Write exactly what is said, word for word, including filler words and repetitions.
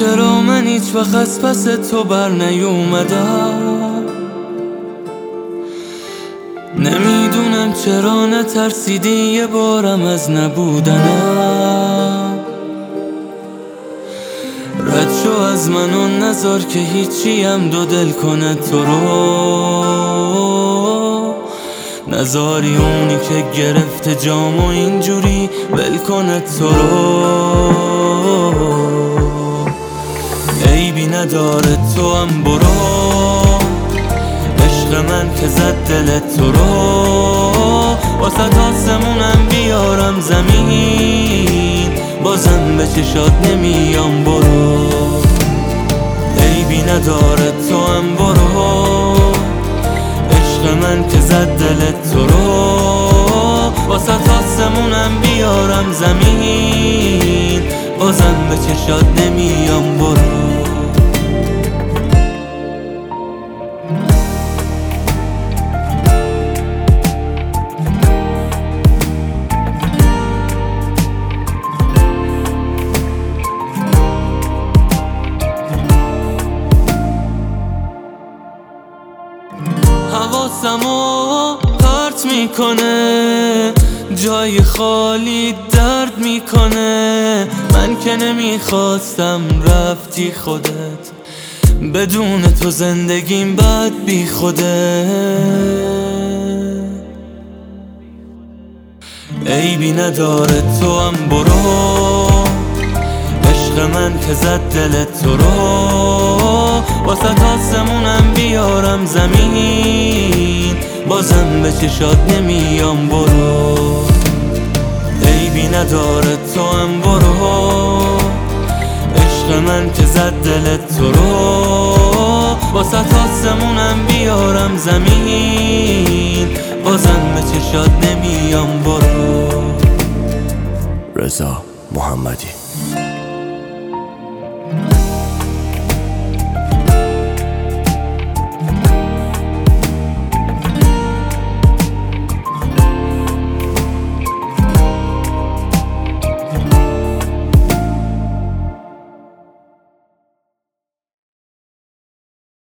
چرا من هیچ وقت از پس تو بر نیومدم. نمیدونم چرا نترسیدی یه بارم از نبودنم. رد شو از من و نذار که هیچیم دو دل کنه تو رو. نذاری اونی که گرفته جام و اینجوری ول کنه تو رو. عیبی نداره تو هم برو، عشق من که زد دل تو رو. واسه آسمونم بیارم زمین، بازم به چشات نمیام برو. عیبی نداره تو هم برو، عشق من که زد دل تو رو. واسه آسمونم بیارم زمین، بازم به چشات نمیام برو. حواسمو پرت میکنه، جای خالی درد میکنه. من که نمیخواستم رفتی خودت، بدون تو زندگیم بد بی خوده. عیبی نداره تو هم برو، عشق من که زد دل تو رو. واسه آسمونم بیارم زمین، بازم به چشات نمیام برو. عیبی نداره تو هم برو، عشق من که زد دل تو رو. واسه آسمونم بیارم زمین، بازم به چشات نمیام برو. رضا محمدی.